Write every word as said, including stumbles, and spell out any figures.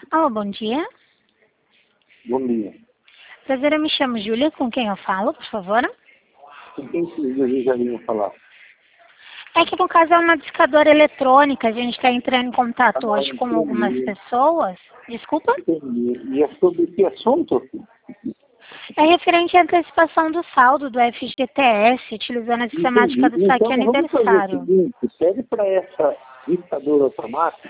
Alô, bom dia. Bom dia. Prazer, eu me chamo Júlia, com quem eu falo, por favor? Com quem vocês já vinham falar? É que no caso é uma discadora eletrônica, a gente está entrando em contato Ah, hoje com algumas entendi. pessoas. Desculpa? Entendi. E é sobre que assunto? É referente à antecipação do saldo do F G T S, utilizando a sistemática Entendi. do saque Então vamos fazer o aniversário. seguinte, pede para essa dictadora automática